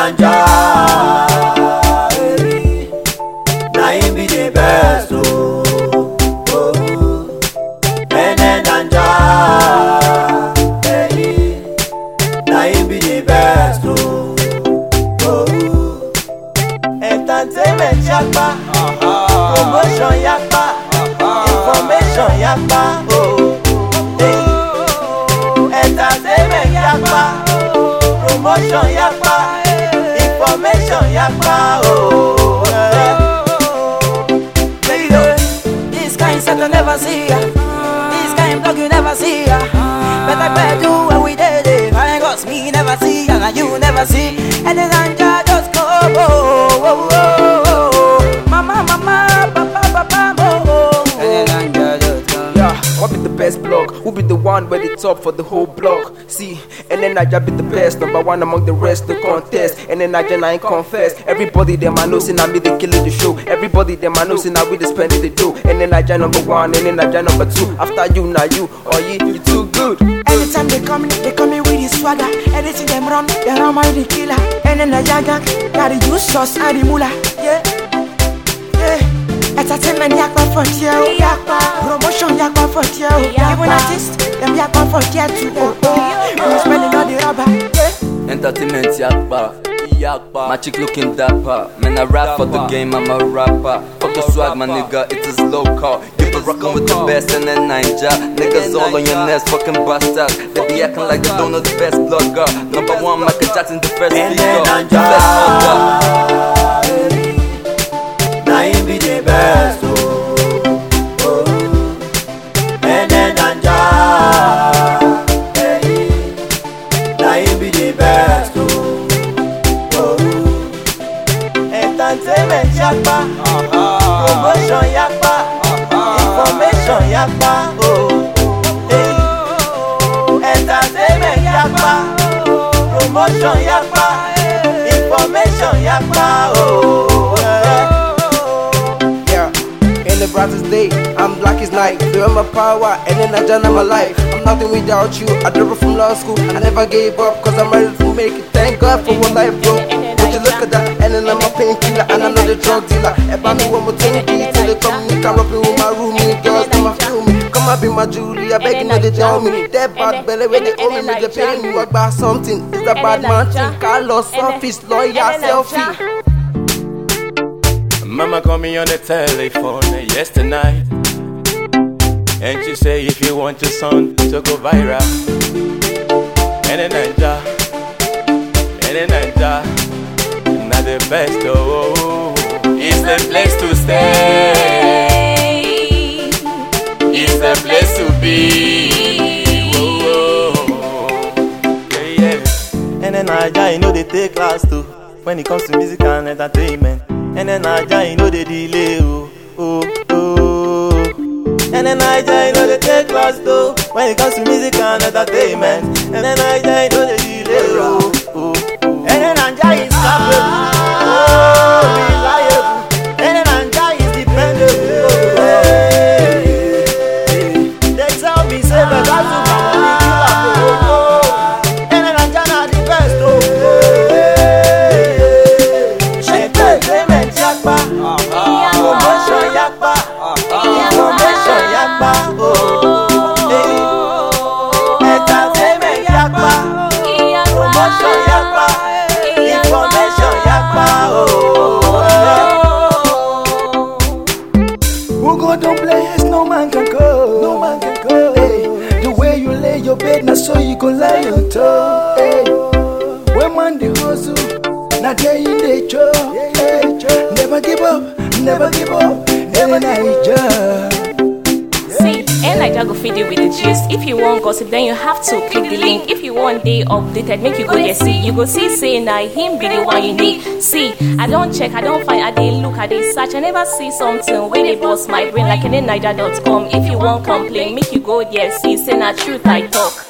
Naija, na him be the best, oh, oh. Naija, na him be the best, oh, oh. Entertainment yakpa, promotion yakpa, information yakpa, oh. Entertainment yakpa, promotion yakpa, information yakpa, oh. This kind set I never see ya. This kind blog you never see ya. But I bet you what we did it. I got me never see ya, and you never see. And then Naija just go, oh, oh, oh, oh. Mama, mama, papa, papa, oh, oh. And then Naija just go. Yeah, what be the best blog? Who be the one where the top for the whole block? See, and then Naija be the best, number one among the rest, the contest. And then Naija I ain't confess. Everybody them I know, say now me they killing the show. Everybody them I know, say now we they spending the dough. And then Naija number one, and then Naija number two. After you, now you, oh yeah, you too good. Anytime they come in with the swagger. Anything them run, they run by the killer. And then Naija gang, got the juice sauce and the moolah. Yeah, yeah. Entertainment yakpa for you, yakpa. Promotion yakpa for you, even artists them yakpa for you too. Oh, oh. We spending all the rubber. Yeah. Entertainment yakpa. My chick looking dapper. Man, I rap for the game, I'm a rapper. Fuck the swag, my nigga, it is local. You be rockin' with the best and then Naija. Niggas all on your nest, fucking bastards. They be acting like they don't know the best blogger. Number one, Michael Jackson, the best speaker. Na him be the best, oh, oh. And then Naija, na him be the best, oh, oh. Entertainment yakpa, promotion yakpa, information yakpa, oh, hey. Entertainment yakpa, promotion yakpa, information yakpa, oh. In the brightest day, I'm black as night. You are my power, and then Naija my life. I'm nothing without you. I drove from law school. I never gave up, cause I'm ready to make it. Thank God for what I broke. Would you look at that? And then I'm a painkiller, and I'm not a drug dealer. About me one more thing, till they come me, can rub it with my roomie. Girls, them a feel me. Come up be my Julie, I beg you know they tell me. That bad belly, when they owe me, they pay me. Work by something. It's a bad man thing. Carlos, office, lawyer, selfie. Mama called me on the telephone yesterday, and she say if you want your son to go viral, and then Naija, not the best, oh, it's the place to stay, it's the place to be, oh, yeah, yeah. And then Naija, you know they take class too, when it comes to music and entertainment. And then Naija, you know they delay, oh, oh, oh. And then Naija, you know they take class too, when it comes to music and entertainment. And then Naija, you know they delay, oh, oh, oh. And then Naija is capable, oh, reliable. And then Naija is dependable, oh, hey, hey. They tell me, say, but that's what I'm only killer, oh, oh. And then Naija not the best, oh, hey. Promotion yakpa, information yakpa, oh, hey. Entertainment yakpa, promotion yakpa, information yakpa, oh, hey. Who God don't bless, no man can go, no man can go. Hey. The way you lay your bed, now so you gon' lie on top. Hey. When man the hustle, now there in the job. Hey. Never give up. Never give up, never Naija. See, Naija go feed you with the gist. If you want gossip, then you have to click the link. If you want day updated, make you go there see. You go see, say, now him be the one you need. See, I don't check, I don't find, I dey look, I dey search. I never see something where they bust my brain like Naija.com. If you want complain, make you go there see. Say, na truth I talk.